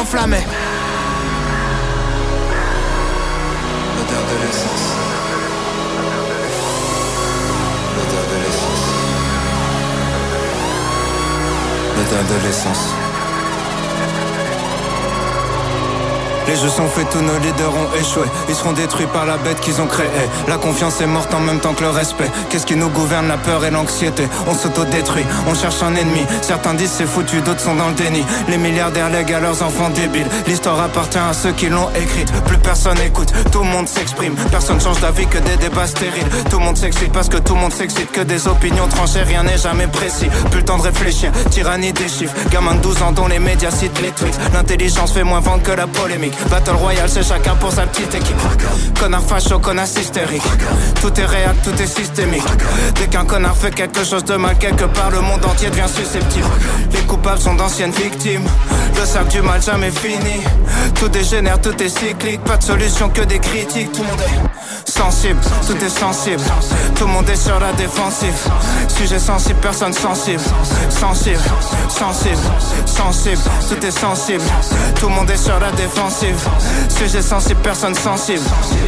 enflammé. L'odeur de l'essence. L'odeur de l'essence. L'odeur de l'essence. Les jeux sont faits, tous nos leaders ont échoué. Ils seront détruits par la bête qu'ils ont créée. La confiance est morte en même temps que le respect. Qu'est-ce qui nous gouverne, la peur et l'anxiété? On s'autodétruit, on cherche un ennemi. Certains disent c'est foutu, d'autres sont dans le déni. Les milliardaires lèguent à leurs enfants débiles. L'histoire appartient à ceux qui l'ont écrite. Plus personne écoute, tout le monde s'exprime. Personne change d'avis que des débats stériles. Tout le monde s'excite parce que tout le monde s'excite. Que des opinions tranchées, rien n'est jamais précis. Plus le temps de réfléchir, tyrannie des chiffres. Gamin de 12 ans dont les médias citent les tweets. L'intelligence fait moins vendre que la polémique. Battle Royale, c'est chacun pour sa petite équipe. Connard facho, connard hystérique. Tout est réel, tout est systémique. Dès qu'un connard fait quelque chose de mal quelque part, le monde entier devient susceptible. Les coupables sont d'anciennes victimes. Le sac du mal jamais fini. Tout dégénère, tout est cyclique. Pas de solution que des critiques. Tout le monde est sensible, tout est sensible. Tout le monde est sur la défensive. Sujet sensible, personne sensible. Sensible, sensible, sensible. Tout est sensible. Tout le monde est sur la défensive. Sujet sensible, personne sensible.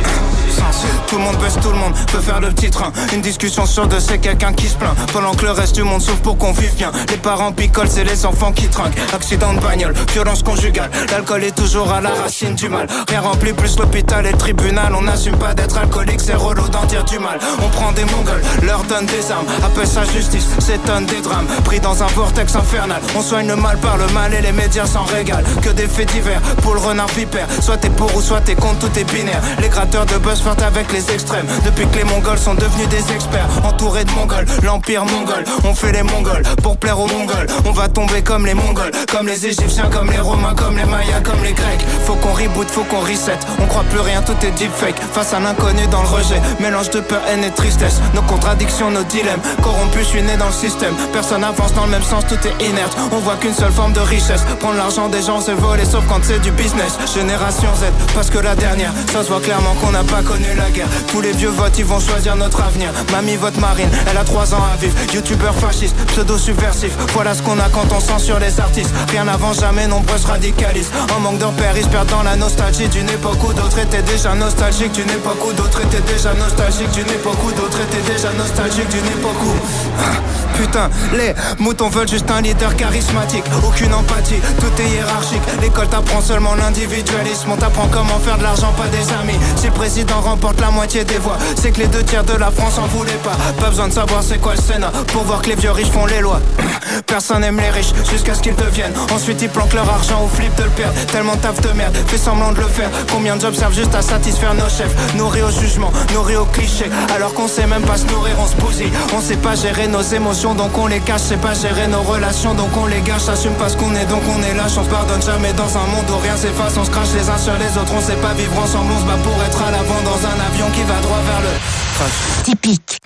Tout le monde baisse, tout le monde peut faire le petit train. Une discussion sur deux, c'est quelqu'un qui se plaint. Pendant que le reste du monde souffre pour qu'on vive bien. Les parents picolent, c'est les enfants qui trinquent. Accident de bagnole, violence conjugale. L'alcool est toujours à la racine du mal. Rien remplit plus l'hôpital et le tribunal. On n'assume pas d'être alcoolique, c'est relou d'en dire du mal. On prend des mongols, leur donne des armes. Appelle ça justice, s'étonne des drames. Pris dans un vortex infernal. On soigne le mal par le mal et les médias s'en régalent. Que des faits divers, pour le renard vipère. Soit t'es pour ou soit t'es contre, tout est binaire. Les gratteurs de buzz flirtent avec les extrêmes. Depuis que les Mongols sont devenus des experts. Entourés de Mongols, l'empire mongol. On fait les Mongols pour plaire aux Mongols. On va tomber comme les Mongols, comme les Égyptiens, comme les Romains, comme les Mayas, comme les Grecs. Faut qu'on reboot, faut qu'on reset. On croit plus rien, tout est deepfake. Face à l'inconnu dans le rejet, mélange de peur, haine et tristesse. Nos contradictions, nos dilemmes. Corrompus, je suis né dans le système. Personne avance dans le même sens, tout est inerte. On voit qu'une seule forme de richesse. Prendre l'argent des gens, c'est voler, sauf quand c'est du business. Génération Z, parce que la dernière, ça se voit clairement qu'on n'a pas connu la guerre. Tous les vieux votent, ils vont choisir notre avenir. Mamie vote Marine, elle a 3 ans à vivre. Youtubeur fasciste, pseudo-subversif. Voilà ce qu'on a quand on censure les artistes. Rien n'avance jamais, nombreux se radicalisent. En manque de repères, ils se perdent dans la nostalgie d'une époque où d'autres étaient déjà nostalgiques. D'une époque où d'autres étaient déjà nostalgiques. D'une époque où d'autres étaient déjà nostalgiques. D'une époque où... Putain, les moutons veulent juste un leader charismatique. Aucune empathie, tout est hiérarchique. L'école t'apprend seulement l'individualisme. On t'apprend comment faire de l'argent, pas des amis. Si le président remporte la moitié des voix, c'est que les 2/3 de la France en voulaient pas. Pas besoin de savoir c'est quoi le Sénat pour voir que les vieux riches font les lois. Personne aime les riches jusqu'à ce qu'ils deviennent. Ensuite ils planquent leur argent ou flippent de le perdre. Tellement de taf de merde, fait semblant de le faire. Combien de jobs servent juste à satisfaire nos chefs? Nourris au jugement, nourris au cliché. Alors qu'on sait même pas se nourrir, on se bousille. On sait pas gérer nos émotions donc on les cache. C'est pas gérer nos relations donc on les gâche. Assume pas ce qu'on est donc on est lâche. On se pardonne jamais dans un monde où rien s'efface. On se crache les uns sur les autres. On sait pas vivre ensemble. On se bat pour être à l'avant dans un avion qui va droit vers le crash. Typique.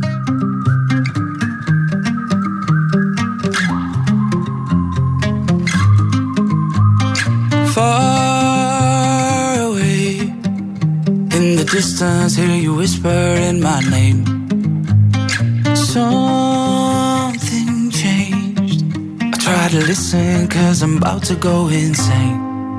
Far away in the distance, hear you whisper in my name. Something changed. I try to listen 'cause I'm about to go insane.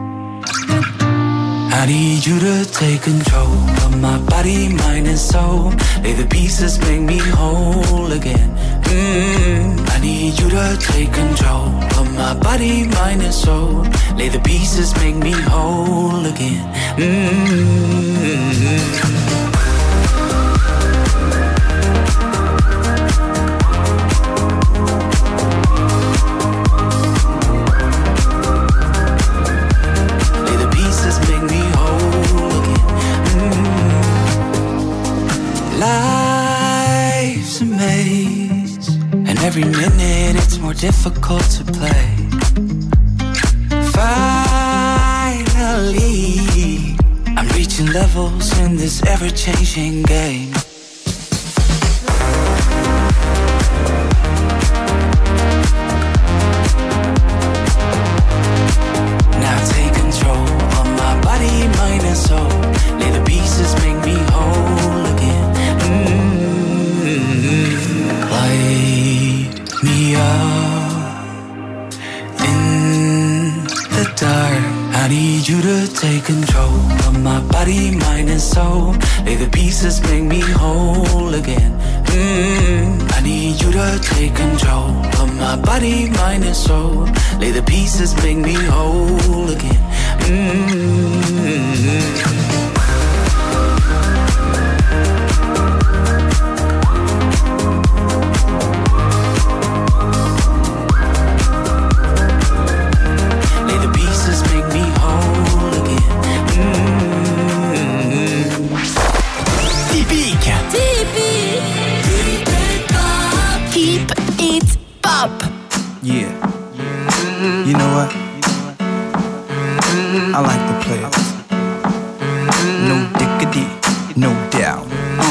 I need you to take control of my body, mind and soul. Lay the pieces, make me whole again. I need you to take control of my body, mind and soul. Lay the pieces, make me whole again. Life's a maze, and every minute it's more difficult to play. Finally, I'm reaching levels in this ever-changing game. Now take control of my body, mind and soul. Lay the pieces, make me whole again. Light me up in the dark. I need you to take control of my body, mind and soul. Lay the pieces, make me whole again. I need you to take control of my body, mind and soul. Lay the pieces, make me whole again. Yeah. You know what? I like the players. No diggity, no doubt.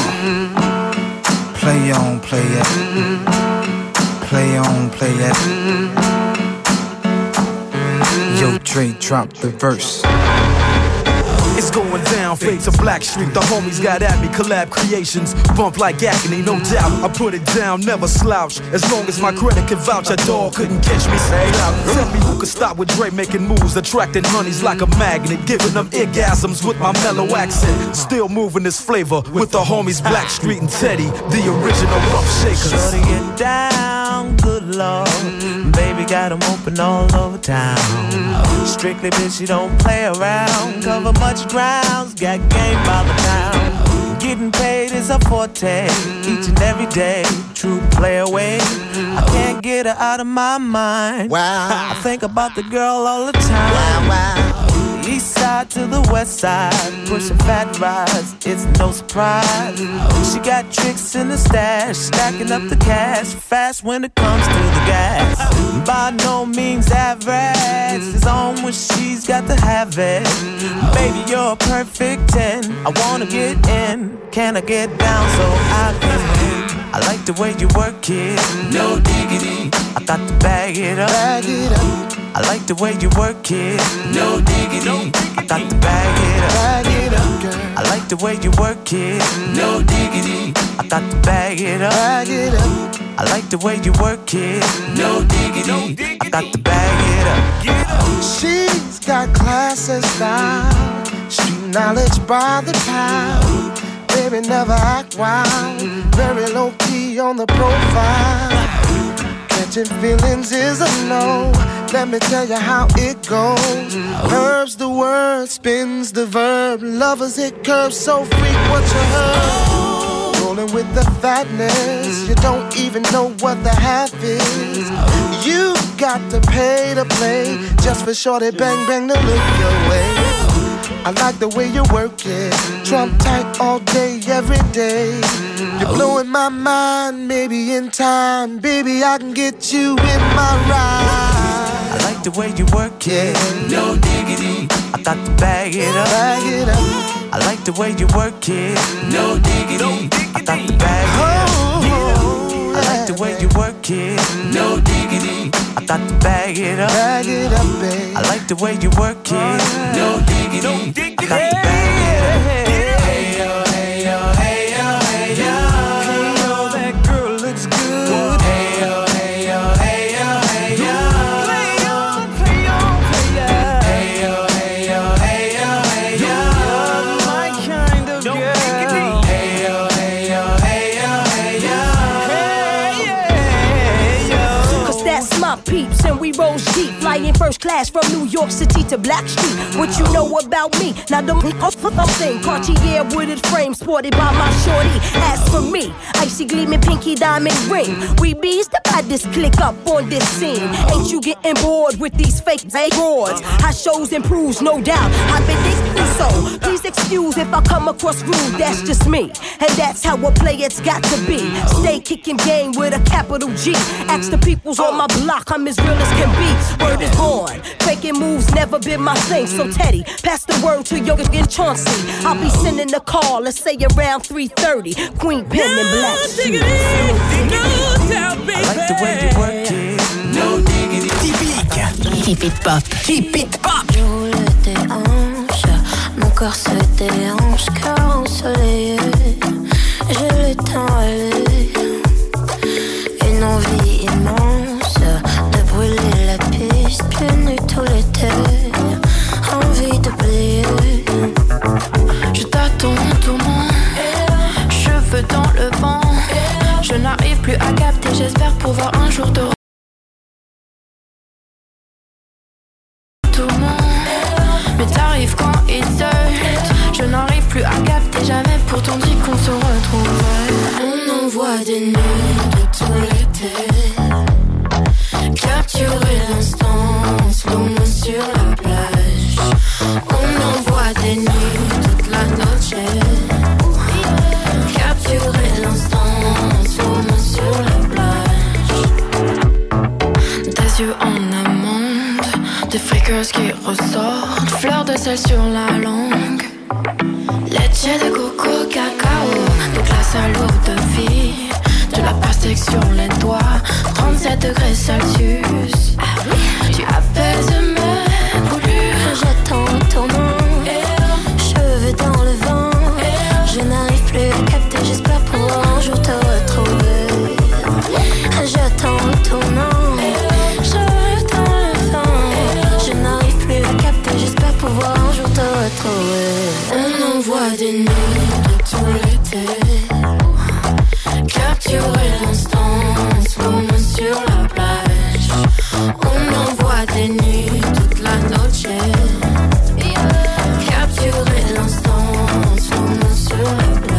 Play on, play it. Play on, play it. Yo, Dre, drop the verse. It's going down, fade to Blackstreet. The homies got at me, collab creations. Bump like agony, no doubt. I put it down, never slouch. As long as my credit can vouch, a dog couldn't catch me. Say out. Tell me who could stop with Dre making moves, attracting honeys like a magnet, giving them orgasms with my mellow accent. Still moving this flavor with the homies Blackstreet and Teddy, the original rough shakers. Shorty get down, good lord. Baby got them open all over town. Strictly bitch, you don't play around. Cover much grounds, got game by the pound. Getting paid is a forte, each and every day. True play away. I can't get her out of my mind. Wow. I think about the girl all the time. Wow, wow. East side to the west side, pushing fat rides, it's no surprise. She got tricks in the stash, stacking up the cash, fast when it comes to the gas. By no means average, it's on when she's got to have it. Baby, you're a perfect 10, I wanna get in. Can I get down so I can win? I like the way you work it, no diggity. I got to bag it up, bag it up. I like the way you work it, no diggity. I got to bag it up, bag it up, girl. I like the way you work it, no diggity. I got to bag it up, bag it up. I like the way you work it, no diggity. I got to bag it up. She's got class and style, street knowledge by the pound. Baby never act wild, very low key on the profile. Catching feelings is a no. Let me tell you how it goes. Curves the word, spins the verb. Lovers hit curves so freak what you heard. Rolling with the fatness, you don't even know what the half is. You got to pay to play, just for shorty bang bang to look your way. I like the way you work it, Trump tight all day, every day. You're blowing my mind, maybe in time, baby, I can get you in my ride. I like the way you work it, no diggity. I got to bag it up, bag it up. I like the way you work it, no diggity. I got to bag it up. I like the way you work it, no diggity. I got to bag it up, babe. I like the way you work it, no diggity. I got to bag it up. Hey yo, hey yo, hey yo, hey yo. Hey yo, that girl looks good. Hey yo, hey yo, hey yo, hey yo. Play on, play on, play on. Hey yo, hey yo, hey yo, hey yo. You're my kind of girl. Hey yo, hey yo, hey yo, hey yo. Hey yo. Cause that's my peeps and we roll deep. Flying first class from New York City to Blackstreet. What you know about me? Now the thing, Cartier wooded frame sported by my shorty. As for me, icy gleaming pinky diamond ring. We bees the baddest click up on this scene. Ain't you getting bored with these fake broads? How shows improves, no doubt. I've been thinking so. Please excuse if I come across rude, that's just me. And that's how a player's got to be. Stay kicking game with a capital G. Ask the peoples on my block, I'm as real as can be. Word is born, faking moves never been my thing. So Teddy, pass the word to Yoga and Chauncey. I'll be sending a call, let's say around 3:30. Queen Pen and Blackstreet. I like the way you work it, no diggity. Keep it pop. Keep it pop. Je roule tes hanches, mon corps se déhanche, cœur ensoleillé. Je le temps aller, une envie immense de brûler la piste, plus nu tout l'été. jour de retournement. Mais t'arrives quand il search. Je n'arrive plus à capter, jamais pourtant dit qu'on se retrouverait. On envoie des nuits de tout l'été, capturer l'instant, slow-mo sur la plage. On envoie des nuits toute la noche, capturer l'instant, slow-mo sur la plage. Des yeux en amande, des freakers qui ressortent, fleurs de sel sur la langue, leche de coco, cacao, de glace à l'eau de vie, de la pastèque sur les doigts, 37 degrés Celsius. Tu apaises mes brûlures. J'attends ton nom, cheveux dans le vent. Je n'arrive plus à capter, j'espère pouvoir un jour te retrouver. J'attends ton nom, cheveux dans le vent. Je n'arrive plus à capter, j'espère pouvoir un jour te retrouver. On envoie des nuits de tout l'été, capturer l'instant, slow-mo sur la plage. On envoie des nuits toute la noche, capturer l'instant, slow-mo sur la plage.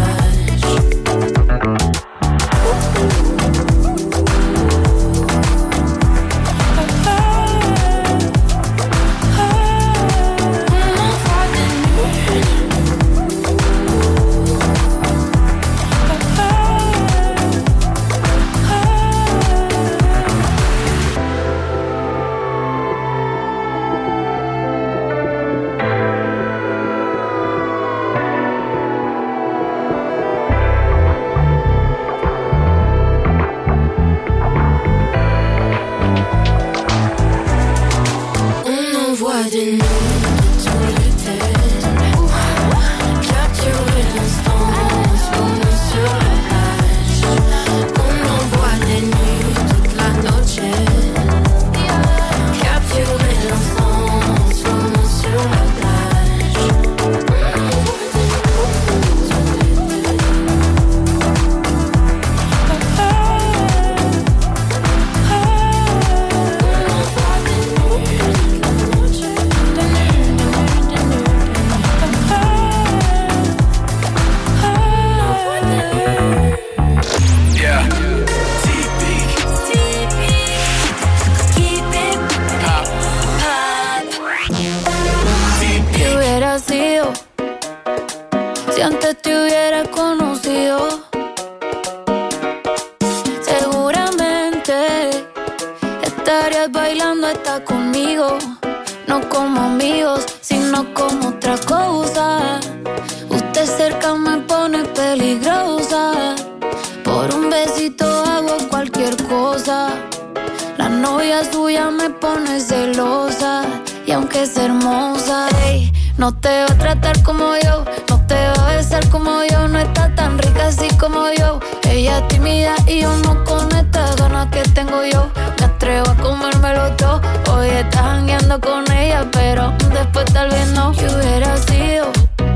No te va a tratar como yo, no te va a besar como yo, no está tan rica así como yo. Ella es tímida y yo no con estas ganas que tengo yo. Me atrevo a comérmelo todo. Hoy estás jangueando con ella, pero después tal vez no. ¿Qué hubiera sido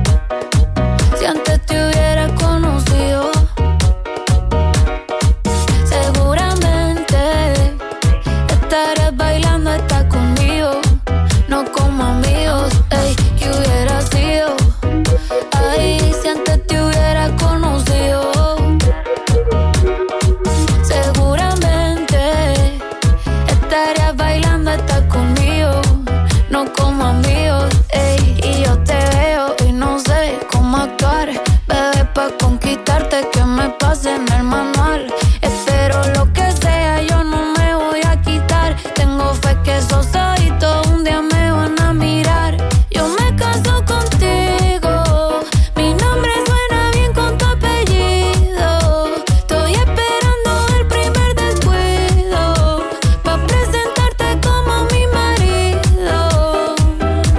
si antes te hubiera conocido? Seguramente estarías bailando, estás conmigo, no como amigos. Ey, ¿qué hubiera sido? Ay, si antes te hubiera conocido. Seguramente estarías bailando, estás conmigo, no como amigos. Ey, y yo te veo y no sé cómo actuar. Bebé, pa' conquistarte que me pase en el manual. Espero lo que sea, yo no me voy a quitar. Tengo fe que esos ojitos un día me van a mirar. Yo me caso contigo, mi nombre suena bien con tu apellido. Estoy esperando el primer descuido pa' presentarte como mi marido.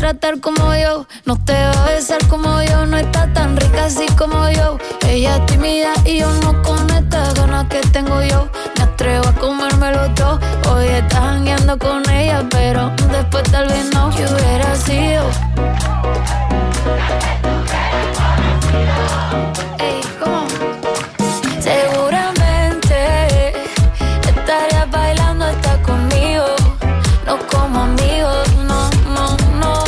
tratar como yo, no te va a besar como yo, no está tan rica así como yo. Ella es tímida y yo no con estas ganas que tengo yo. Me atrevo a comérmelo todo. Hoy estás jangueando con ella, pero después tal vez no. Yo hubiera sido. Ey, ¿cómo? Seguramente estarías bailando hasta conmigo, no como amigos, no, no, no.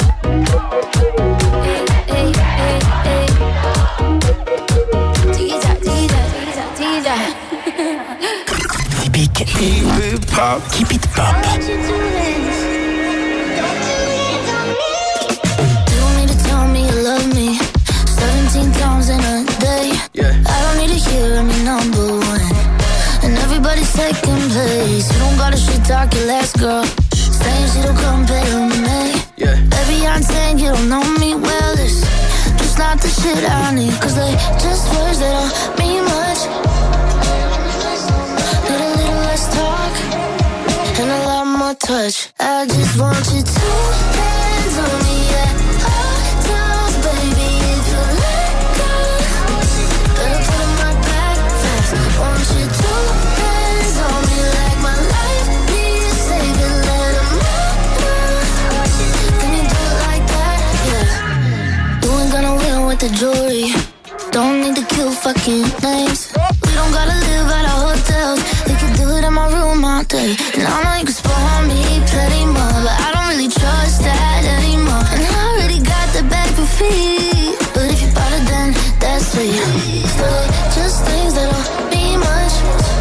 Ey, ey, ey, ey. Chiquilla, chiquilla, chiquilla, chiquilla. Keep it pop, keep it pop. You don't need to tell me you love me 17 times in a day. Yeah. I don't need to hear I'm your number one and everybody's taking place. You don't gotta shit talk your last girl, saying she don't compare to me. Yeah. Baby, I'm saying you don't know me well. It's just not the shit I need, cause they just words that don't mean much. Need a little less talk and a lot more touch. I just want you to hands on me at all times, baby. If you let go, better put on my back fast. Want you to hands on me like my life needs saving. Let 'em know. Can you do it like that? Yeah. You ain't gonna win with the jewelry. Don't need to kill fucking names. We don't gotta live at our hotels. We can do it in my room all day. And I know you can spoil me plenty more, but I don't really trust that anymore. And I already got the bag for feet, but if you bought it then that's sweet. Still like just things that don't mean much.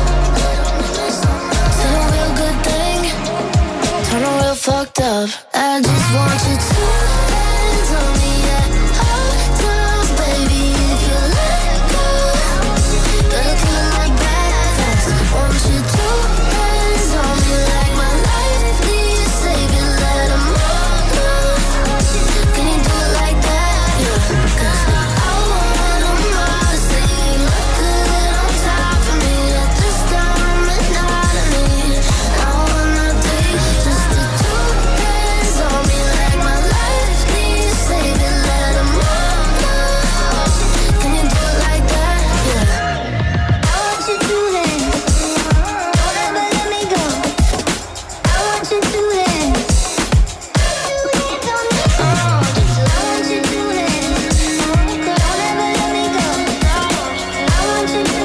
Say a real good thing, turn a real fucked up. I just want you to hands on me at all times, baby. If you let go, better put it like that fast. Want you to hands on me like my life needs saving. Let 'em know. Can you do it like that? Yeah. 'Cause I want 'em all to say you look good on top of me at this time and not of me. I wanna take just the two hands on me like my life needs saving. Let 'em know. Can you do it like that? Yeah. I want you to hands. Don't ever let me go. I want you to hands. I want you to hands. Don't ever let me go. I want you to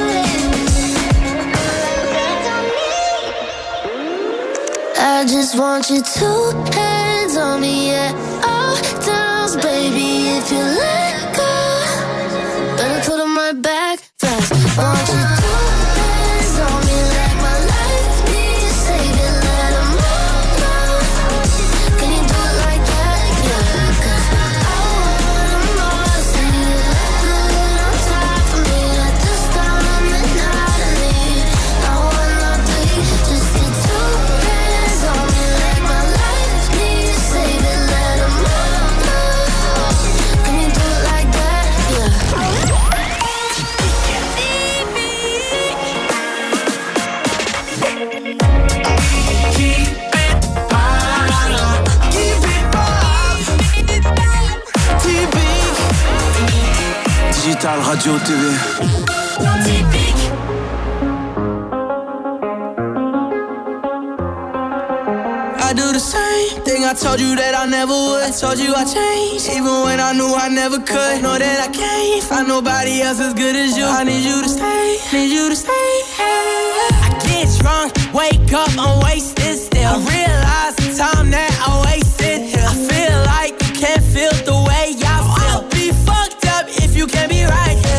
hands. I just want you to hands on me at all times, baby. If you let go, better put 'em right back fast. Want you to hands on me like my life needs saving. Let 'em know. Can you do it like that? Yeah. 'Cause I want 'em all to see you look good on top of me at this time and not of me. I wanna be just the two hands on me like my life needs saving. Let 'em know. Can you do it like that? Yeah. Digital Radio TV. I do the same thing I told you that I never would. I told you I changed, even when I knew I never could. Know that I can't find nobody else as good as you. I need you to stay, need you to stay. I get drunk, wake up, I'm wasted still. I realize the time that I wasted here. I feel like you can't feel the way I feel. I'll be fucked up if you can't be right here.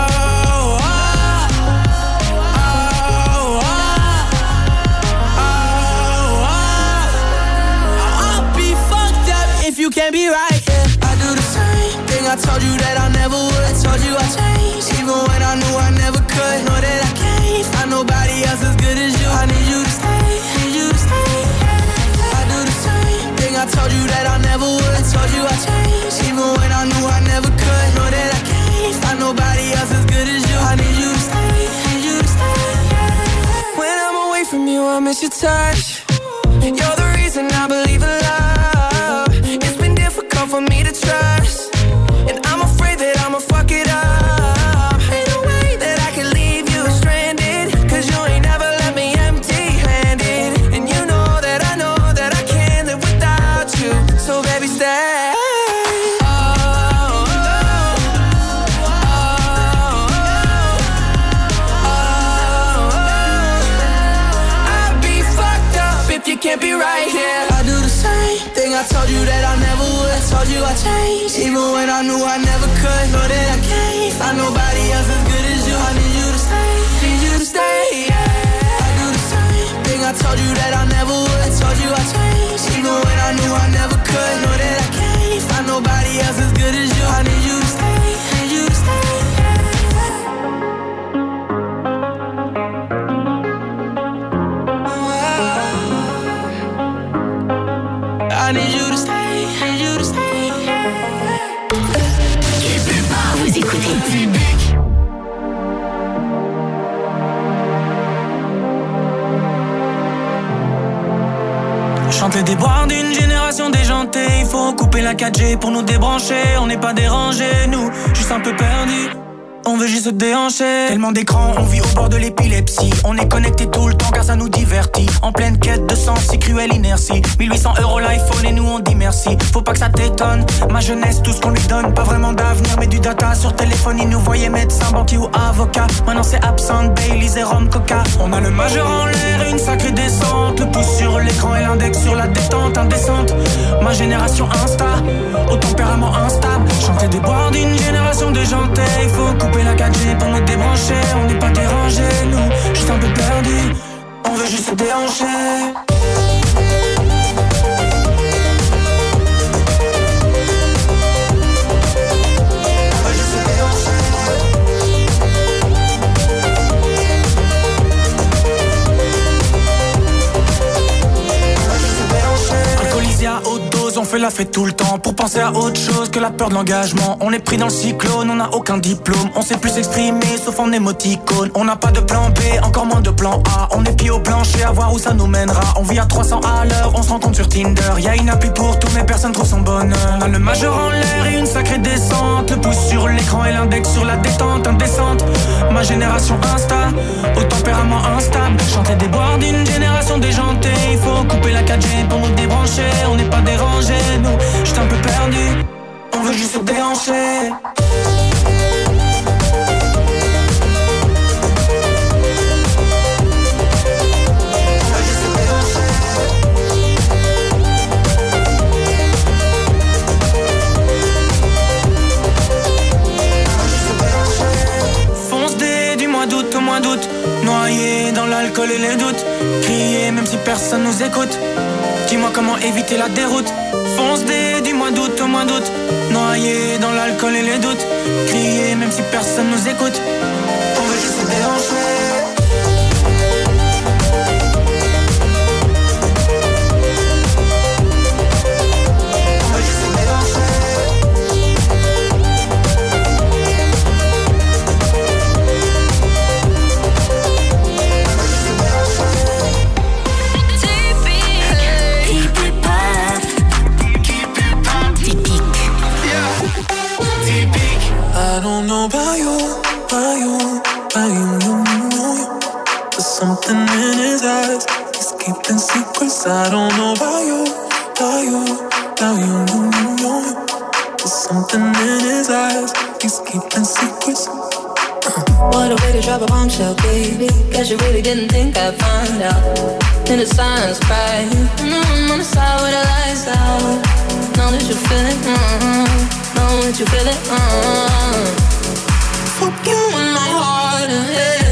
You can't be right, yeah. I do the same thing I told you that I never would. I told you I changed, even when I knew I never could. Know that I can't find nobody else as good as you. I need you to stay, need you to stay. I do the same thing I told you that I never would. I told you I changed, even when I knew I never could. Know that I can't find nobody else as good as you. I need you to stay, need you to stay. When I'm away from you, I miss your touch. You're the reason I believe in love. It's been I told you that I never would. I told you I changed, even when I knew I never could. Know that I can't find nobody else as good as you. I need you to stay, need you to stay, yeah. I do the same thing, I told you that I never would. I told you I changed, even when I knew I never could. Know that I can't find nobody else as good as you. I need you to stay, need you to stay. I need you to stay, need you to stay. Vous écoutez Typique. Chante les déboires d'une génération déjantée. Il faut couper la 4G pour nous débrancher. On n'est pas dérangés, nous, juste un peu perdus. On veut juste se déhancher. Tellement d'écrans, on vit au bord de l'épilepsie. On est connecté tout le temps car ça nous divertit. En pleine quête de sens, si cruelle inertie. 1800 € l'iPhone et nous on dit merci. Faut pas que ça t'étonne, ma jeunesse, tout ce qu'on lui donne. Pas vraiment d'avenir mais du data. Sur téléphone, ils nous voyaient médecin, banquier ou avocat. Maintenant c'est absinthe, Baileys et rhum, coca. On a le majeur en l'air et une sacrée descente. Le pouce sur l'écran et l'index sur la détente indécente. Ma génération Insta, au tempérament instable. Chanter des boires d'une génération déjantée. Il faut couper la 4G pour nous débrancher. On n'est pas dérangés, nous, juste un peu perdus. On veut juste se déhancher. À haute dose, on fait la fête tout le temps pour penser à autre chose que la peur de l'engagement. On est pris dans le cyclone, on n'a aucun diplôme. On sait plus s'exprimer sauf en émoticône. On n'a pas de plan B, encore moins de plan A. On est pieds au plancher à voir où ça nous mènera. On vit à 300 à l'heure, on se rencontre sur Tinder. Y'a une appli pour tout mais personne trouve son bonheur. On a le majeur en l'air et une sacrée descente. Le pouce sur l'écran et l'index sur la détente indécente. Ma génération Insta, au tempérament instable. Chanter des boires d'une génération déjantée. Il faut couper la 4G pour nous débrancher. On n'est pas dérangés, nous, juste un peu perdus. On veut juste se déhancher. Fonce dé du mois d'août au mois d'août. Noyé dans l'alcool et les doutes. Crier même si personne nous écoute. Dis-moi comment éviter la déroute. Fonce dé du mois d'août au mois d'août. Noyé dans l'alcool et les doutes. Crier même si personne nous écoute. On veut juste se déhancher. I don't know about you, there's something in his eyes, he's keeping secrets. I don't know about you, there's something in his eyes, he's keeping secrets. What a way to drop a bombshell, baby. Guess you really didn't think I'd find out. In the silence, cry. On the side where the lights out. Know that you feel it, know that you feel it, Fuck you in my heart and head.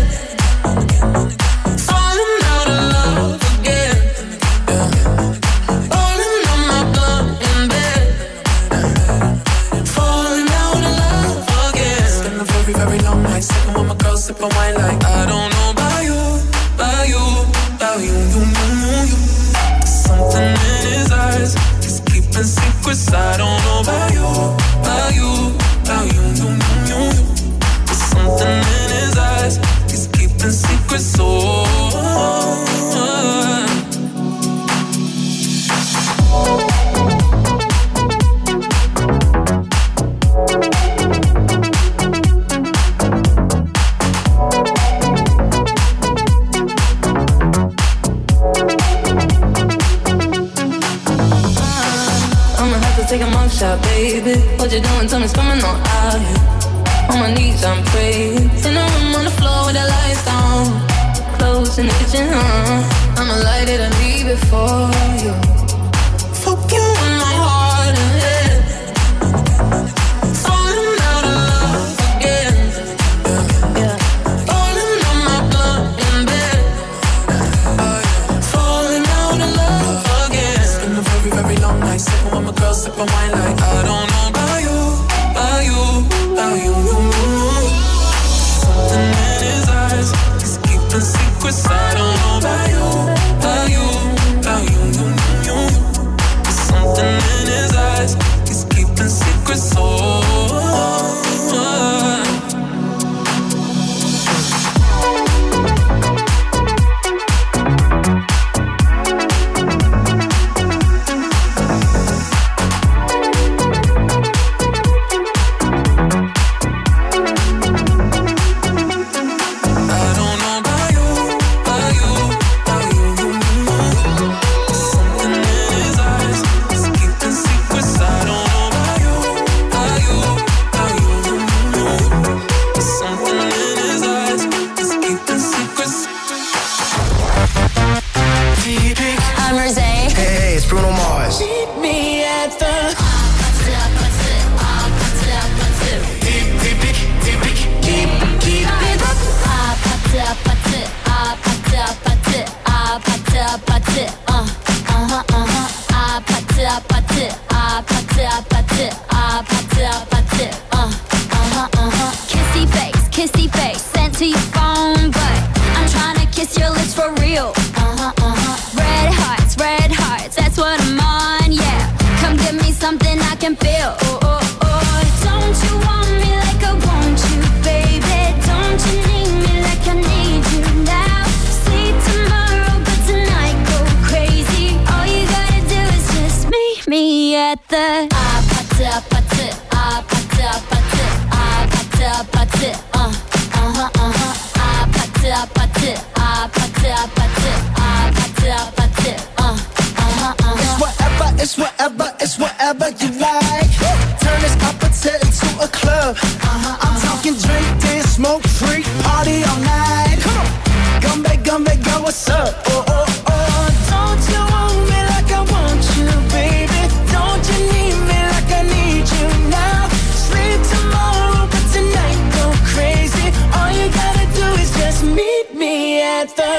Falling out of love again. Falling on my blood in bed. Falling out of love again. Spend a very, very long night sitting with my girl, sipping wine like I don't know about you. There's something in his eyes, he's keeping secrets. I don't know about you. There's something in his eyes, he's keeping secrets. Take a mugshot, baby. What you doing? Tell me, coming on out here. On my knees, I'm praying. In the room on the floor with the lights down. Clothes in the kitchen, I'ma light it and leave it for you. Fuck you in my all night, sipping with my girls, sipping wine like I don't know about you, about you, about you. Something in his eyes, he's keeping secrets. I don't know about you, about you, about you. There's something in his eyes, he's keeping secrets. Kissy face, sent to your phone, but I'm trying to kiss your lips for real. Red hearts, that's what I'm on, yeah. Come give me something I can feel. Oh, oh, oh. Don't you want me like I want you, baby? Don't you need me like I need you now? Sleep tomorrow, but tonight go crazy. All you gotta do is just meet me at the It's whatever you like. Turn this opposite into a club. I'm talking drink, dance, smoke, freak, party all night. Come on, come back, girl, what's up? Oh, oh, oh. Don't you want me like I want you, baby? Don't you need me like I need you now? Sleep tomorrow, but tonight go crazy. All you gotta do is just meet me at the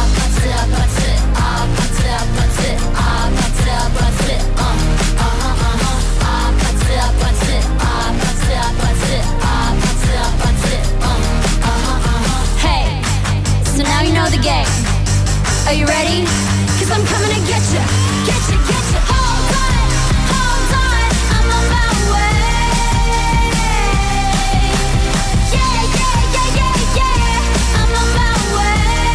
the game. Are you ready? 'Cause I'm coming to get you. Hold on, I'm on my way. Yeah, I'm on my way.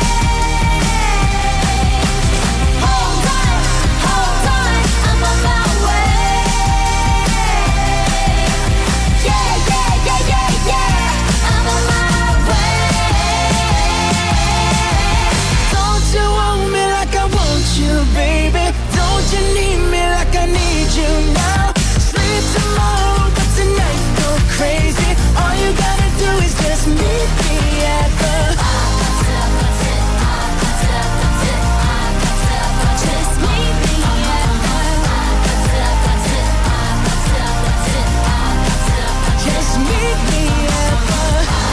Hold on, I'm on my way. Yeah, I'm on my way. You want me like I want you, baby? Don't you need me like I need you now? Sleep tomorrow, but tonight go crazy. All you gotta do is just meet me at the Just meet me at Just meet me at the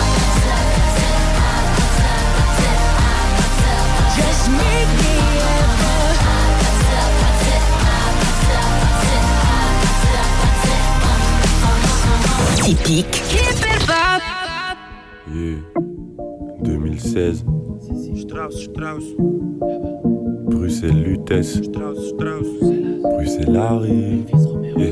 Just meet me at the Typique. Yeah. 2016. Strauss. Bruxelles Lutèce. Strauss. Bruxelles arrive. Yeah.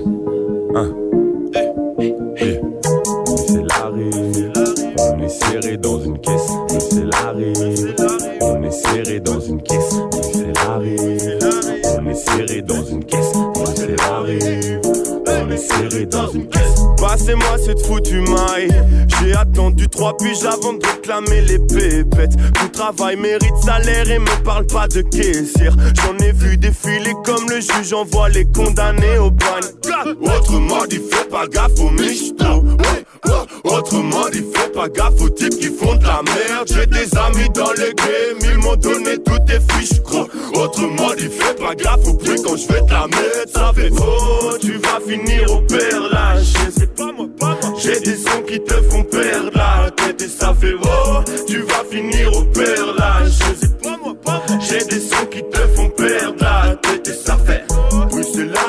Bruxelles arrive. On est serré dans une caisse. Bruxelles arrive. On est serré dans une caisse. Bruxelles arrive. On est serré dans une caisse. Bruxelles arrive. On est serré dans une caisse. Passez-moi cette foutue maille. J'ai attendu 3 piges avant de réclamer les pépettes. Tout travail mérite salaire et me parle pas de caissière. J'en ai vu défiler comme le juge envoie les condamnés au bagne. Autrement dit, fais pas gaffe aux michtos. Autrement dit, fais pas gaffe aux types qui font de la merde. J'ai des amis dans le game, ils m'ont donné toutes tes fiches gros. Autrement dit, fais pas gaffe au bruit quand je fais de la merde. Ça fait tu vas finir au père lâche. C'est pas moi. J'ai des sons qui te font perdre la tête et ça fait tu vas finir au père lâche. C'est pas moi. J'ai des sons qui te font perdre la tête et ça fait Bruxelles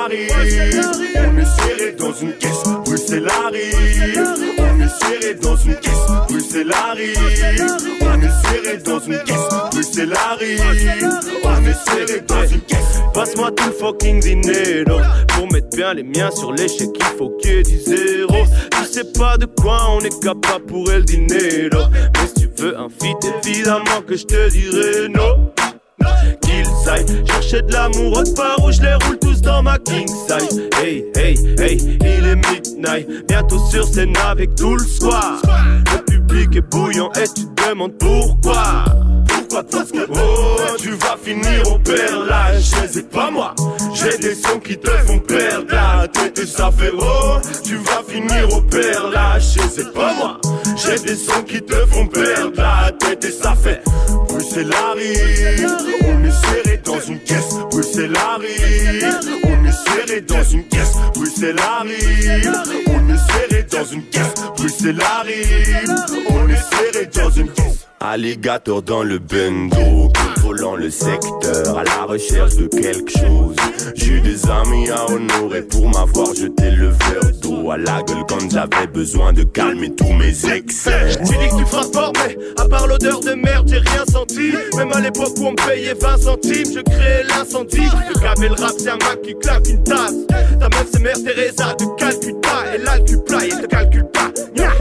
On est serré dans une caisse, Bruxelles arrive. On est serré dans une caisse, Bruxelles arrive. On est serré dans une caisse, Bruxelles arrive. On est serré dans une caisse. Passe-moi tout le fucking dinero. Pour mettre bien les miens sur l'échec, il faut qu'il y ait 10 zéros. Je sais pas de quoi on est capable pour el dinero. Mais si tu veux un feat, évidemment que je te dirai non. Qu'ils aillent chercher de l'amour autre part où je les roule tous dans ma king size. Hey, hey, hey, il est midnight. Bientôt sur scène avec tout le squad. Le public est bouillant et tu te demandes pourquoi. Parce que tu vas finir au perlage. C'est pas moi, j'ai des sons qui te font perdre la tête et ça fait tu vas finir au perlage. C'est pas moi, j'ai des sons qui te font perdre la tête et ça fait Bruxelles arrive. On est serré dans une caisse, Bruxelles arrive. On est serré dans une caisse, Bruxelles arrive. On est serré dans une caisse, Bruxelles arrive. On est serré dans une caisse. Alligator dans le bendo, contrôlant le secteur, à la recherche de quelque chose. J'ai des amis à honorer pour m'avoir jeté le verre d'eau à la gueule quand j'avais besoin de calmer tous mes excès. Tu dis que tu frappes fort, mais à part l'odeur de merde, j'ai rien senti. Même à l'époque où on me payait 20 centimes, je créais l'incendie. Le gavé le rap, c'est un Mac qui claque une tasse. Ta meuf, c'est Mère Teresa de Calcutta. Elle a le cul plat et elle te calcule pas.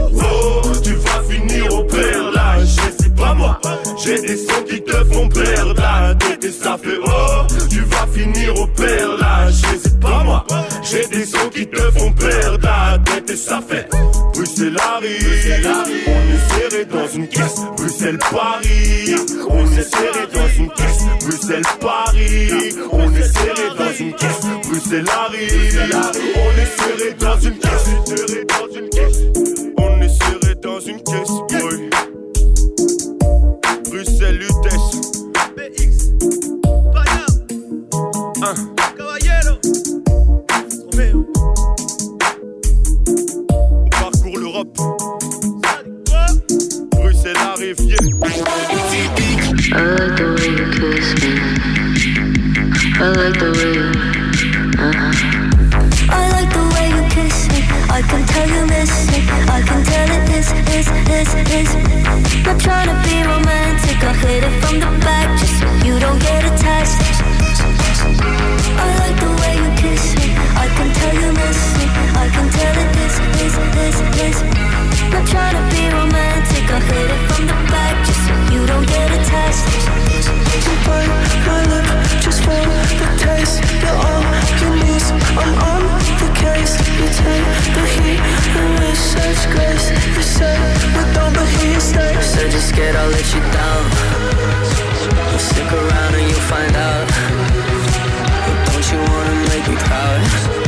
Tu vas finir au perlage. C'est pas moi, j'ai des sons qui te font perdre la tête et ça fait tu vas finir au perlage. C'est pas moi, j'ai des sons qui te font perdre la tête et ça fait Bruxelles arrive. On est serré dans une caisse, Bruxelles Paris. On est serré dans une caisse, Bruxelles Paris. On est serré dans une caisse, Bruxelles arrive. On est serré dans une caisse, serré dans une caisse. On est serré dans une caisse, boy. Bruxelles UTES BX Paya Caballero Romeo. On parcourt l'Europe. Bruxelles arrive, yeah. I like the way you kiss me. I like the way you I like the way you kiss me. I can tell you miss me. I can tell it is. Not trying to be romantic. I hit it from the back just so you don't get attached. I like the way you kiss me. I can tell you miss me. I can tell it is. Not trying to be romantic. I hit it from the back just so you don't get attached. You bite my lip just for the taste. You're on your knees, I'm on the case. You take the heat and with such grace. You say we're done but here you stay. Said you're scared I'll let you down. Well, stick around and you'll find out. But don't you wanna make me proud?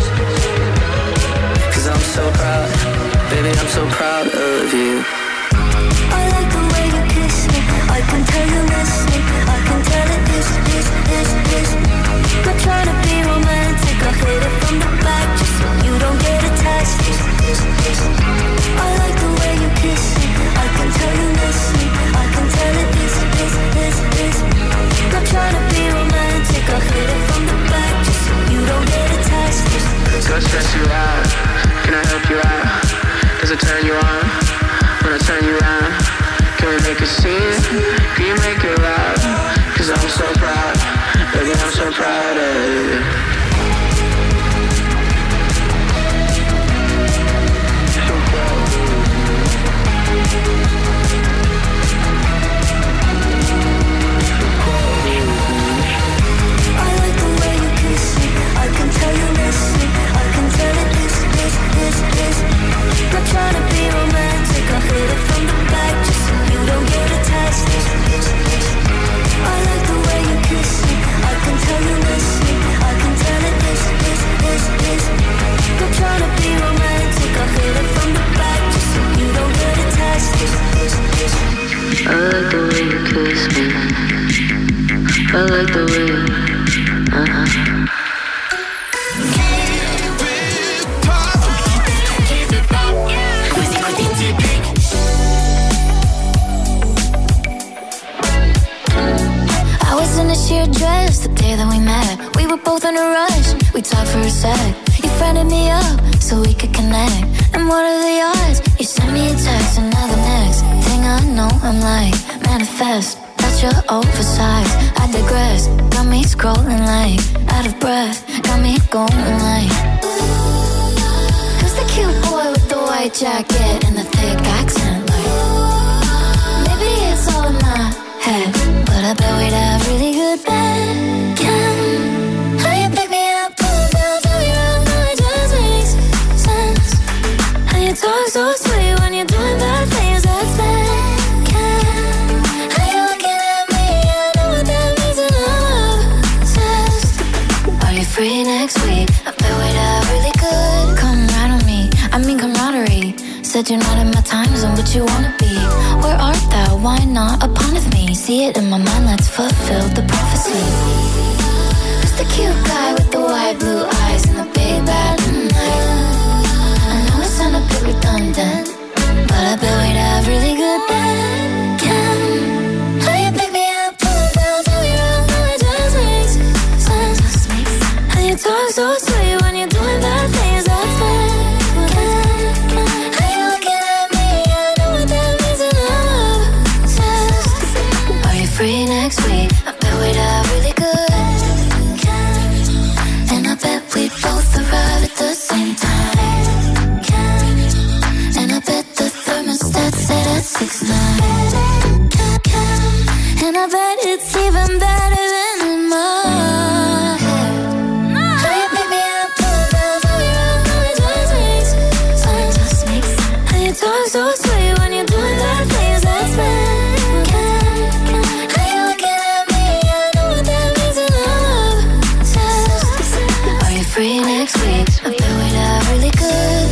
Cause I'm so proud. Baby, I'm so proud of you. I like the way you kiss me. I can tell you miss me. I can tell it is. Not trying to be romantic. I hit it from the back just so you don't get attached. I like the way you kiss me. I can tell you miss me. I can tell it is. Not trying to be romantic. I hit it from the back just so you don't get attached. Go stress you out. Can I help you out? Does it turn you on? When I turn you around, can we make a scene? Can you make it loud? Cause I'm so proud, baby, I'm so proud of you. I like the way you kiss me. I can tell you miss me. I can tell it is. Not trying to be romantic. I hit it from the back just so you don't get attached. I like the way you kiss me. I can tell you miss me. I can tell it is. Not trying to be romantic. I hit it from the back just so you don't get attached. I like the way you kiss me. I like the way you I was in a sheer dress the day that we met. We were both in a rush. We talk for a sec. You friended me up so we could connect. And what are the odds? You sent me a text and now the next thing I know I'm like, manifest. That you're oversized, I digress. Got me scrolling like, out of breath. Got me going like, who's the cute boy with the white jacket and the thick accent? Like, maybe it's all in my head, but I bet we'd have really good bed. How you pick me up, pull me down, tell me wrong, no, it just makes sense. How you talk so sweet when you're doing bad things, that's bad. How you looking at me, I know what that means and I'm obsessed. Are you free next week? I bet we'd have really good. Come right on me, I mean camaraderie. Said you're not in my time zone, but you wanna be. Where art thou? Why not upon of me? See it in my mind, let's fulfill the prophecy. Who's the cute guy with the white blue eyes and the big bad night? I know it sound a bit redundant, but I bet we'd have really good bed. How you pick me up, pull me down, tell me wrong, no, it just makes sense. How you talk so sweet when you're doing bad things, that's bad. Free next week, I bet we'd have really good. And I bet we'd both arrive at the same time. And I bet the thermostat set at 6'9". And I bet it's even better than in my head. How you pick me up, pull me down, tell me wrong, no, it just makes sense. How you talk so sweet when you're doing bad things, that's bad. Free next week, I bet we'd have really good.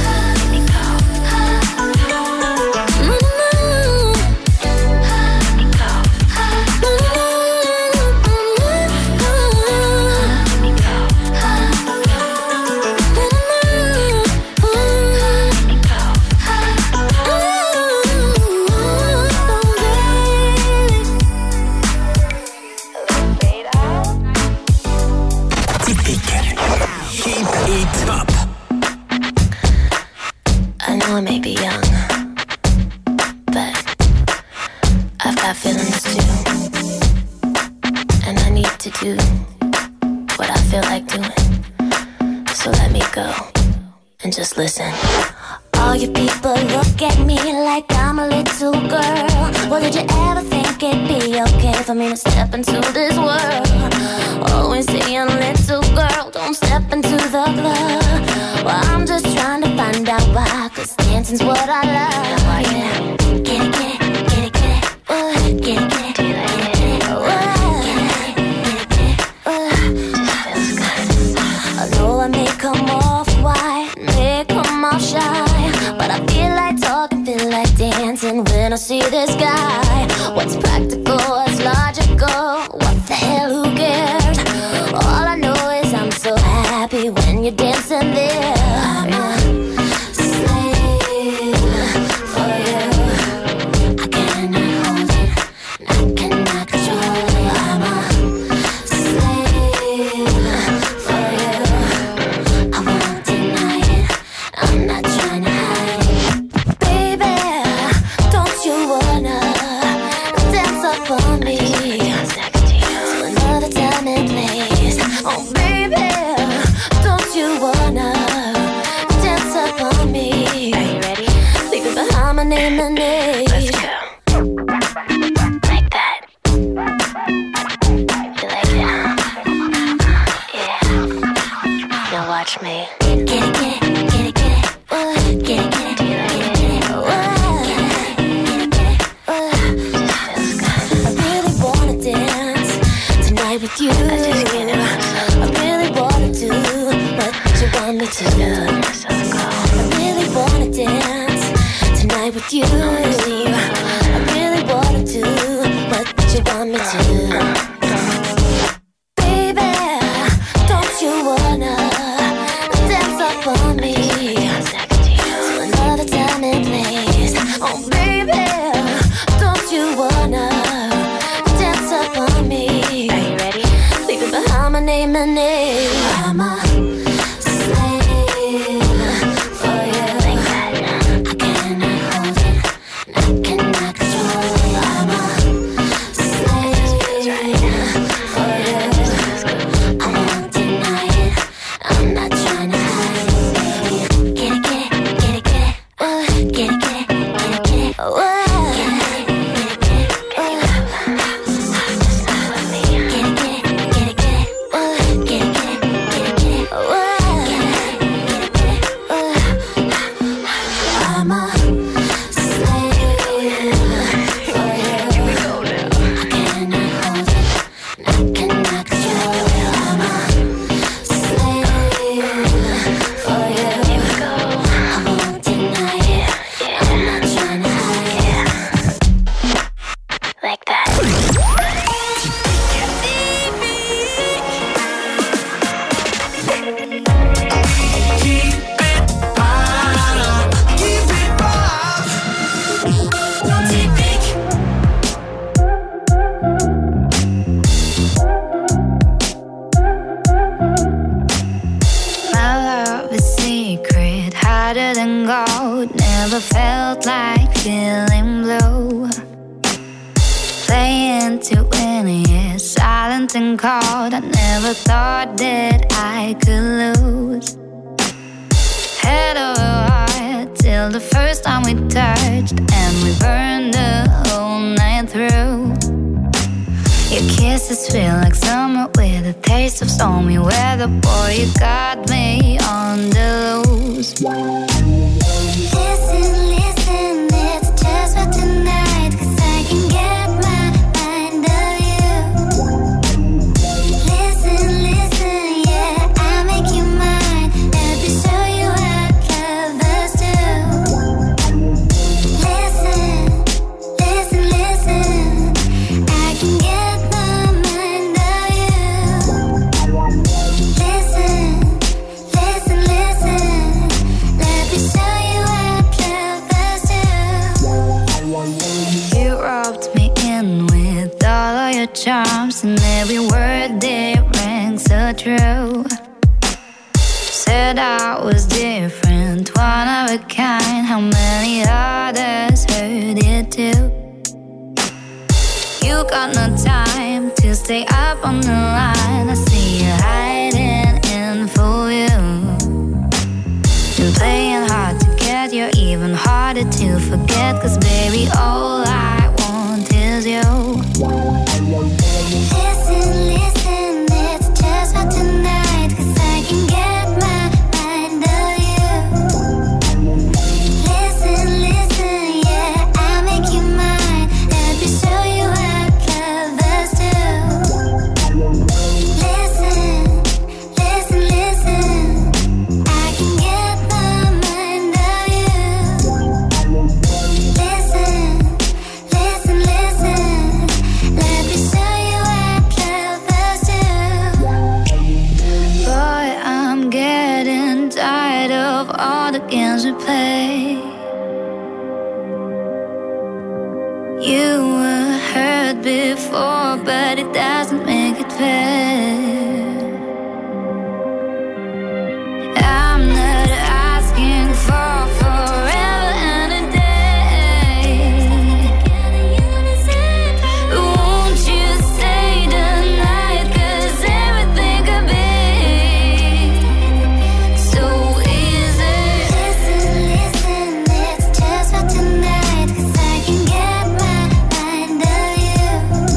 I may be young, but I've got feelings too. And I need to do what I feel like doing. So let me go and just listen. All you people look at me like I'm a little girl. Well, did you ever think it'd be okay for me to step into this world? Always saying, little girl, don't step into the club. Well, I'm just trying to find out why, 'cause dancing's what I love. Yeah. Get it, get it, get it, get it. Get it, get it, get it, get it. I know I may come off white, may come off shy, but I feel like talking, feel like dancing when I see this guy. What's practical, what's logical, what the hell, who cares? All I know is I'm so happy when you're dancing there. I'm a slave for you. I cannot hold it, I cannot control it. I'm a slave for you. I won't deny it, I'm not trying to hide it. Baby, don't you wanna dance up on me to another time and place? Oh baby, don't you wanna dance up on me? Are you ready? Leave it behind my name and age. Let's go. Like that. You like it, huh? Yeah. Now watch me. Get it, get it, get it, get it. Get it, get it, get it, get it. I really wanna dance tonight with you. I really wanna do what you want me to do. I really wanna dance tonight with you. I really wanna do what you want me to do. Baby, don't you wanna dance up on me to another time and place? Oh baby, don't you wanna dance up on me? Are you ready? Leave it behind my name and age. I'm a harder than gold. Never felt like feeling blue. Playing to win, yeah, silent and cold. I never thought that I could lose. Head over heart till the first time we touched, and we burned the whole night through. Your kisses feel like summer with a taste of stormy weather. Boy, you got me on the loose. Listen, listen, it's just for tonight, 'cause I can get my mind of you. Listen, listen, yeah, I make you mine. Let me show you how lovers do. Listen, listen, listen, I can get my mind of you. Listen, listen, listen, let me show you how lovers do. You roped me in with all of your charms, and every word that rang so true. Said I was different, one of a kind. How many others heard it too? You got no time to stay up on the line. I see you hiding in full view. You're playing hard to get, you're even harder to forget. 'Cause baby, all I want is you. Listen, listen, it's just for tonight, 'cause I can get my mind of you. Listen, listen, yeah, I make you mine. Let me show you how lovers do. Listen, listen, listen, I can get my mind of you. Listen, listen, listen, let me show you how lovers do. Boy, I'm getting tired of all the games we play. You were hurt before, but it doesn't make it fair. I'm not asking for forever and a day. Won't you stay tonight? 'Cause everything could be so easy. Listen, listen, it's just for tonight, 'cause I can get my mind of you.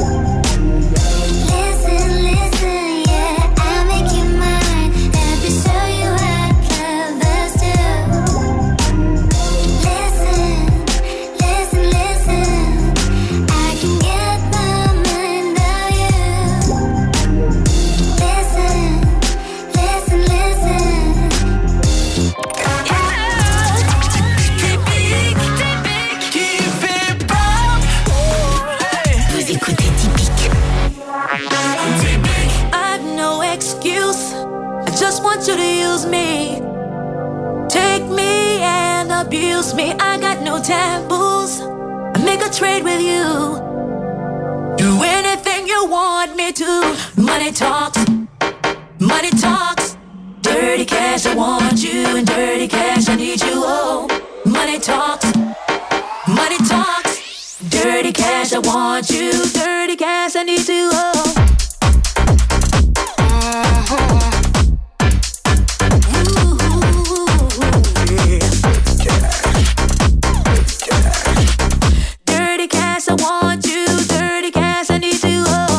Listen, listen, yeah, I make you mine. Let me show you how lovers do. Listen, listen, listen, I can get my mind of you. Listen, listen, listen. Vous écoutez Typique. I've no excuse. I just want you to use me. Take me and abuse me. I got no taboos. I make a trade with you. Do anything you want me to. Money talks. Money talks. Dirty cash, I want you. And dirty cash, I need you. Oh, money talks. Money talks. Dirty cash, I want you. Dirty cash, I need you. Oh. Dirty cash, I want you. Dirty cash, I need you. Oh.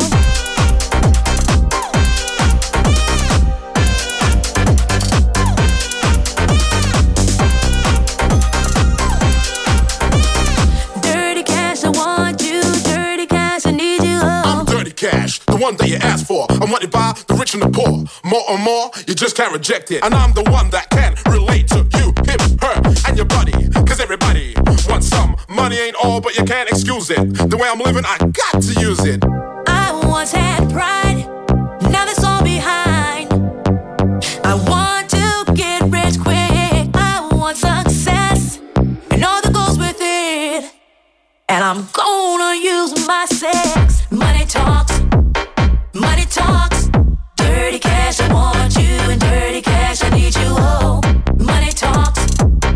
Dirty cash, I want you. Dirty cash, I need you. Oh. I'm dirty cash, the one that you asked for. I'm wanted by the rich and the poor. More and more, you just can't reject it. And I'm the one that can relate to you, him, her, and your buddy. 'Cause everybody wants some. Money ain't all, but you can't excuse it. The way I'm living, I got to use it. I once had pride, now that's all behind. I want to get rich quick. I want success and all that goes with it. And I'm gonna use my sex. Money talks. Money talks. Dirty cash, I want you. And dirty cash, I need you. Oh, money talks.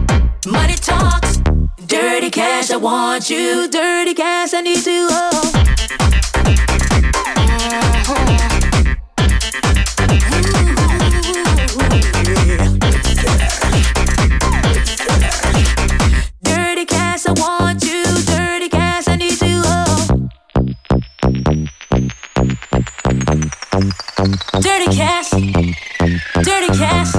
want you. Dirty cash, I need you. Oh. Dirty cash, I want you. Dirty cash, I need you. Oh. Dirty cash, dirty cash.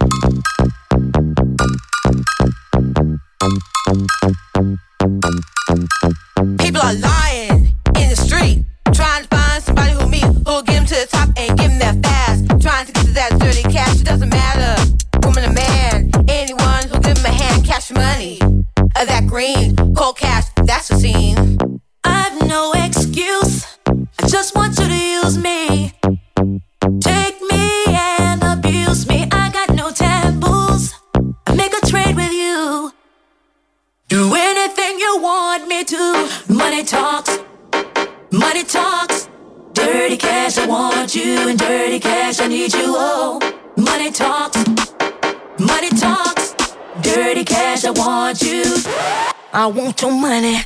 People are lying in the street, trying to find somebody who'll get them to the top and give them that fast. Trying to get to that dirty cash, it doesn't matter, woman or man. Anyone who'll give them a hand, cash money, that green, cold cash, that's the scene. I've no excuse, I just want you to use me. Take me and abuse me, I got no taboos. I make a trade with you. Do anything you want me to. Money talks, money talks. Dirty cash, I want you, and dirty cash, I need you. Oh, money talks, money talks. Dirty cash, I want you. I want your money.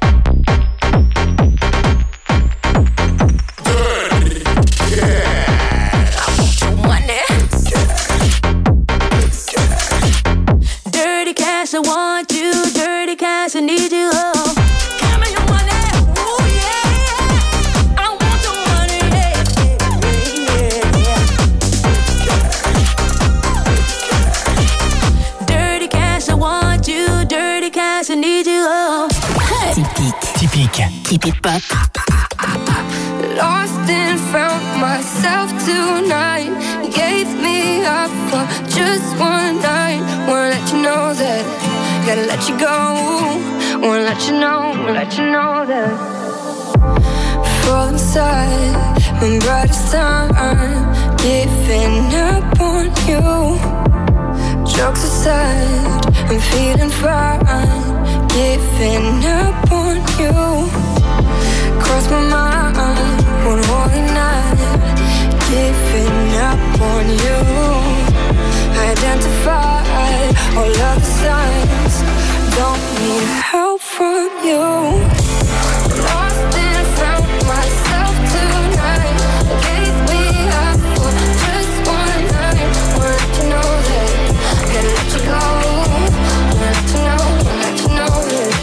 Dirty cash. I want your money. Dirty cash, I want you. Dirty cash, I need you. Oh, give me your money. Ooh, yeah. I want your money. Yeah. Dirty cash, I want you. Dirty cash, I need you. Oh. Hey. Typique. Keep it pop. Lost and found myself tonight. Gave me up for just one night. Wanna let you know that, gotta let you go. Wanna let you know that. Fall inside when brightest time, giving up on you. Jokes aside, I'm feeling fine, giving up on you. Cross my mind, one holy night, giving up on you. Identify all of the signs, don't need help from you. Lost and found myself tonight. Gave me up for just one night. Wanna let you know that, gotta let you go. Wanna let you know that.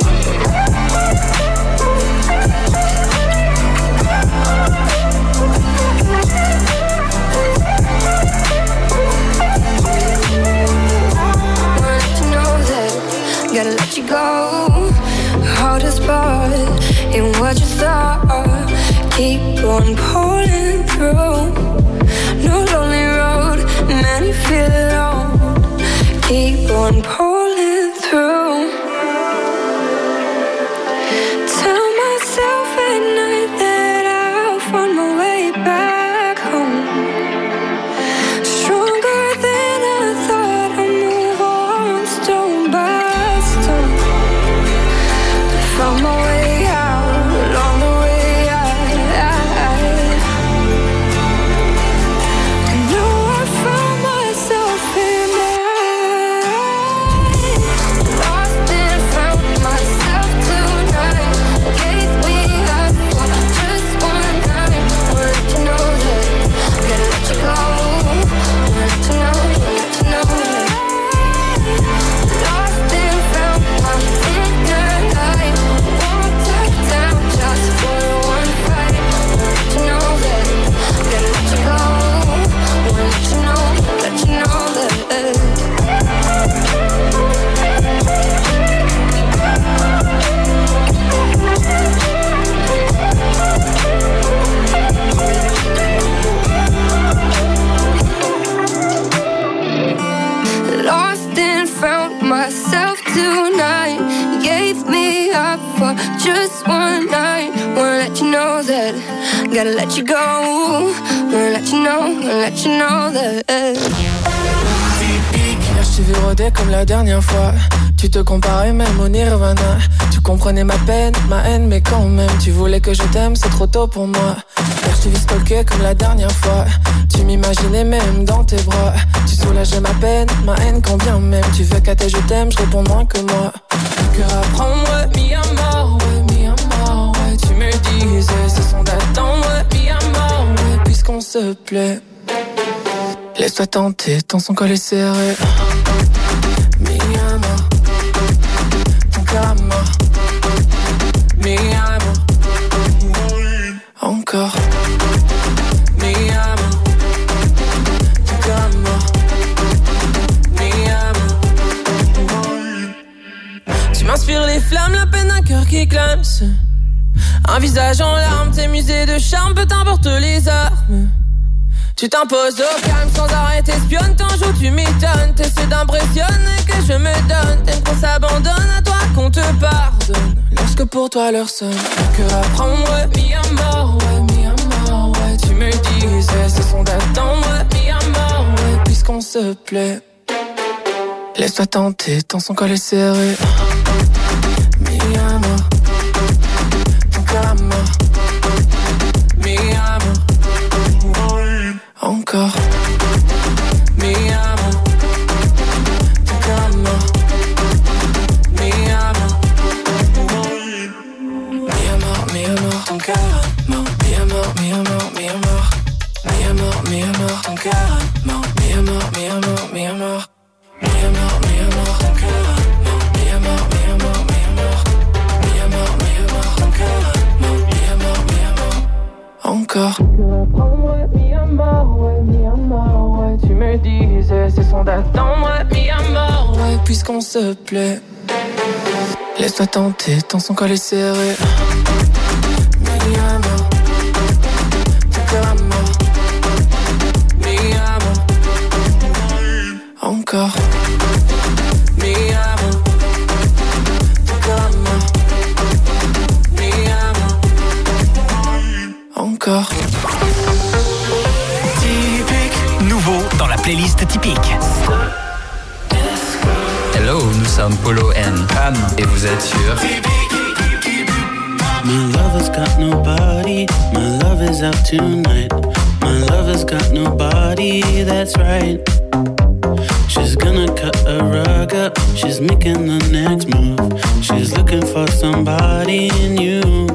Gotta let you go. Hardest part in what you thought. Keep on pulling through. No lonely road, many feel alone. Keep on pulling through. Tell myself at night that I'll find my way back home. Stronger than I thought, I move on stone by stone. Found my way out, along the way I know I found myself in lost and found myself tonight. Gave me up for just one night. Wanna let you know that, gotta let you go. Wanna let you know that. Lost and found my inner light. Won't back down just for one fight. Wanna let you know that, gotta let you go. Wanna let you know that. Lost and found myself tonight. Gave me up for just one night. Wanna let you know that, gotta let you go. Wanna let you know that. Typique. Là je vu rôder comme la dernière fois. Tu te comparais même au Nirvana. Tu comprenais ma peine, ma haine, mais quand même tu voulais que je t'aime, c'est trop tôt pour moi. Car je te vis stalker comme la dernière fois. Tu m'imaginais même dans tes bras. Tu soulageais ma peine, ma haine, quand bien même tu veux qu'à tes je t'aime, je réponds moins que moi. Le cœur à prendre, mis à mort, ouais, tu me disais, c'est son d'attendre, mis à mort, ouais, puisqu'on se plaît. Laisse-toi tenter, ton son collé serré. Mi amor, ton cœur à mort. Mi amor, encore. Mi amor, ton cœur à mort. Mi amor. Tu m'inspires les flammes, la peine d'un cœur qui clame. Un visage en larmes, tes musées de charme, peu t'importe les armes. Tu t'imposes au calme sans arrêt, t'espionnes, t'en joues, tu m'étonnes. T'essaies d'impressionner que je me donne. T'aimes qu'on s'abandonne, à toi qu'on te pardonne. Lorsque pour toi l'heure sonne, le cœur à prendre, mi amor, ouais, tu me disais, c'est son d'attendre, mi amor, ouais, puisqu'on se plaît. Laisse-toi tenter, ton son collé serré. Mi amor, ton cœur à mort. Mi amor, encore. Mi amor, ton cœur à mort. Mi amor, ton cœur à mort. Mi amor, ton cœur à mort. Mi amor, ton cœur à mort. Mi amor, ton cœur à mort. Mi amor, ton cœur à mort. Encore. Mi amor, ouais, tu me disais, c'est son d'attendre, mi amor, ouais, puisqu'on se plaît. Laisse-toi tenter, ton son collé serré. Mi amor, ton cœur à mort. Mi amor, encore. Mi amor, ton cœur à mort. Mi amor, encore. Nouveau dans la playlist typique. Hello, nous sommes Polo and Pam et vous êtes sur My lover's got nobody, my love is out tonight. My lover's got nobody, that's right. She's gonna cut a rug up, she's making the next move. She's looking for somebody in you.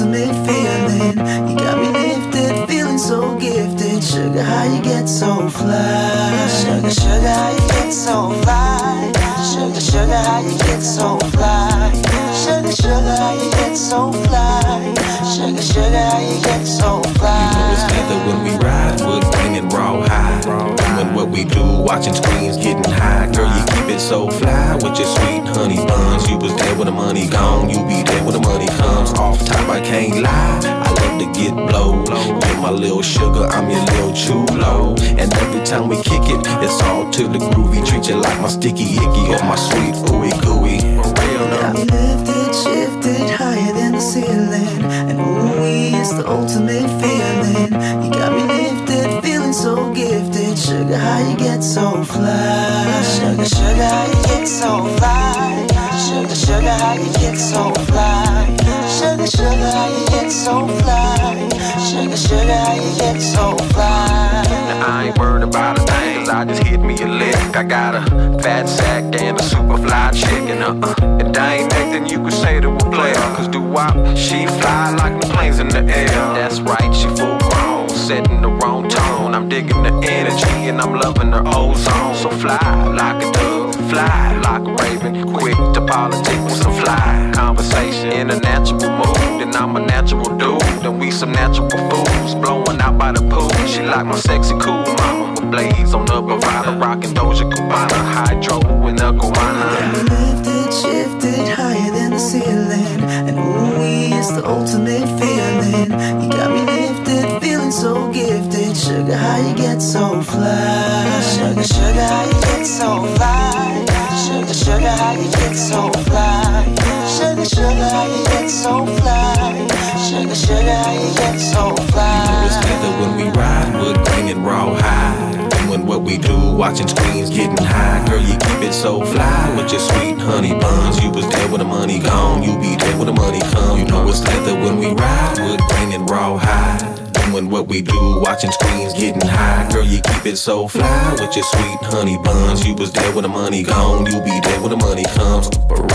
ultimate feeling. You got me lifted, feeling so gifted. Sugar, how you get so fly? Sugar, sugar, how you get so fly? Sugar, sugar, how you get so fly? Sugar, sugar, how you get so fly? Sugar, sugar, how you get so fly? You know it's leather when we ride, wood grain and raw high. Doing what we do, watching screens, getting high. Girl, you keep it so fly with your sweet honey buns. You was there when the money gone, you be there when the money comes. Off top, I can't lie, I love to get blowed. You're my little sugar, I'm your little chulo. And every time we kick it, it's all to the groovy. Treat you like my sticky icky or my sweet ooey gooey. For real, no. Got me lifted, shifted higher than the ceiling. And ooh, it's the ultimate feeling. You got me lifted, feeling so gifted. Sugar, how you get so fly? Sugar, sugar, how you get so fly? Sugar, sugar, how you get so fly? Sugar, sugar, how you get so fly? Sugar, sugar, how you get so fly? Now I ain't worried about a thing, cause I just hit me a lick. I got a fat sack and a super fly chick. And if that ain't nothing you could say to a player, cause doo-wop, she fly like the planes in the air. That's right, she full grown, setting the wrong tone. I'm digging the energy and I'm loving her ozone. So fly like a dove, fly like a raven. Quick to politic with some fly conversation. In a natural mood, and I'm a natural dude. And we some natural fools, blowing out by the pool. She like my sexy cool mama, with blades on the Bravada, rockin' Doja Cubana, hydro and the guana. Got me lifted, shifted higher than the ceiling. And ooh, it's the ultimate feeling. You got me lifted, feeling so gifted. Sugar, how you get so fly? Sugar, sugar, how you get so fly? Sugar, sugar, how you get so fly? Sugar, sugar, how you get so fly? Sugar, sugar, how you get so fly? You know it's leather when we ride, wood grain and raw high. Doing what we do, watching screens, getting high. Girl, you keep it so fly with your sweet honey buns. You was there when the money gone, you be there when the money come. You know it's leather when we ride, wood grain and raw high. Doing what we do, watching screens, getting high. Girl, you keep it so fly with your sweet honey buns. You was there when the money gone, you be there when the money comes. For real.